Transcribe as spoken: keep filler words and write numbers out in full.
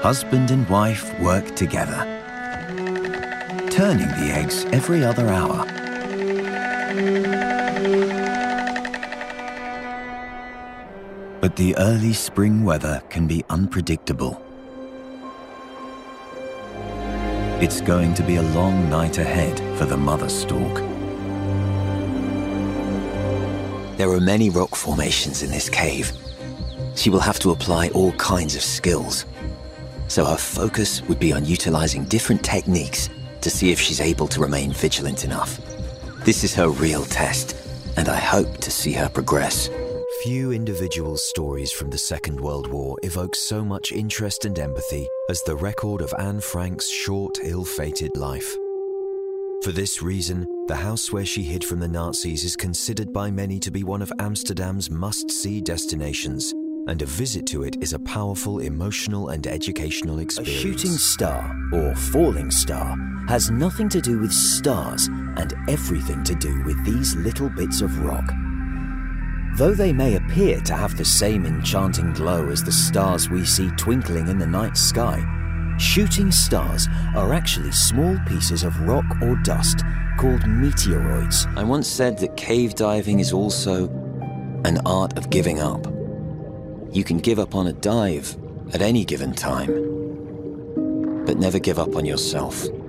Husband and wife work together, turning the eggs every other hour. But the early spring weather can be unpredictable. It's going to be a long night ahead for the mother stork. There are many rock formations in this cave. She will have to apply all kinds of skills. So her focus would be on utilizing different techniques to see if she's able to remain vigilant enough. This is her real test, and I hope to see her progress. Few individual stories from the Second World War evoke so much interest and empathy as the record of Anne Frank's short, ill-fated life. For this reason, the house where she hid from the Nazis is considered by many to be one of Amsterdam's must-see destinations, and a visit to it is a powerful emotional and educational experience. A shooting star, or falling star, has nothing to do with stars and everything to do with these little bits of rock. Though they may appear to have the same enchanting glow as the stars we see twinkling in the night sky, shooting stars are actually small pieces of rock or dust called meteoroids. I once said that cave diving is also an art of giving up. You can give up on a dive at any given time, but never give up on yourself.